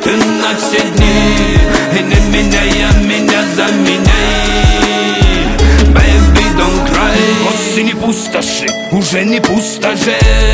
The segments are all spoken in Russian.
цветы на все дни. И не меняя меня, заменяй. Baby, don't cry. Осень пустоши, уже не пустоши.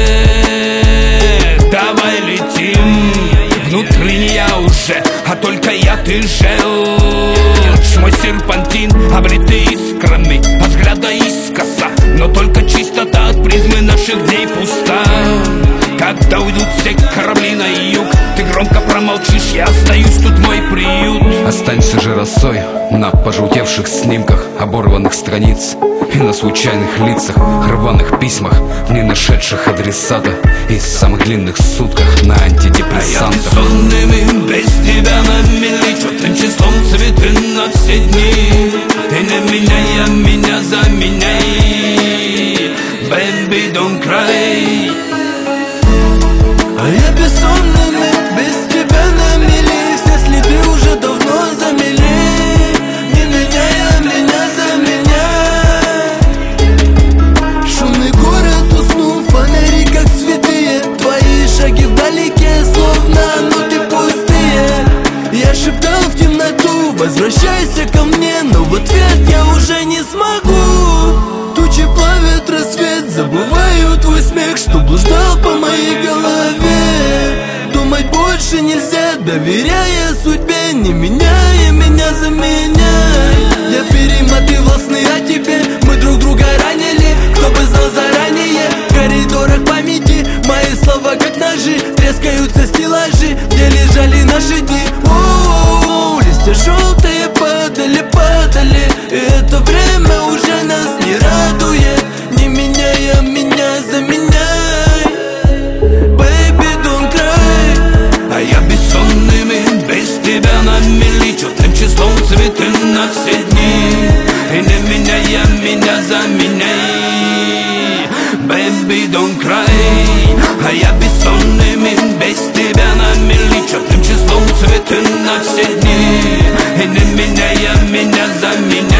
Давай летим. Внутри я уже, а только я, ты желчь. Мой серпантин, облитый искрами, от взгляда искоса. Но только чистота от призмы наших дней пуста. Когда уйдут все корабли на юг, ты громко промолчишь, я остаюсь, тут мой приют. Останься же росой на пожелтевших снимках оборванных страниц и на случайных лицах, рваных письмах, в не нашедших адресата и самых длинных сутках на антидепрессантах. А я бессонными без тебя на мели, четным числом цветы на все дни. Ты не меняя меня, заменяй. Baby, don't cry. А я бессонными без тебя на мели, все следы уже давно замели. Не меняя меня, заменяй. Шумный город уснул, фонари как святые. Твои шаги вдалеке, словно ноты пустые. Я шептал в темноту, возвращайся ко мне, но в ответ я уже не смогу. Тучи плавят рассвет, забываю твой смех, что блуждал по моей голове. Думать больше нельзя, доверяя судьбе, не меняя меня, заменяй. Я перемотывал сны о тебе, мы друг друга ранили, кто бы знал заранее. В коридорах памяти мои слова как ножи, трескаются стеллажи, где лежали наши дни. О-о-о, листья желтые падали, падали, и это время уже нас не радует. Не меняя меня, заменяй. Baby, don't cry. А я бессонными без тебя на мели, четным числом цветы на все дни. И не меняя меня, заменяй. Baby, don't cry. А я бессонными без тебя на мели, четным числом цветы на все дни. И не меняя меня, заменяй.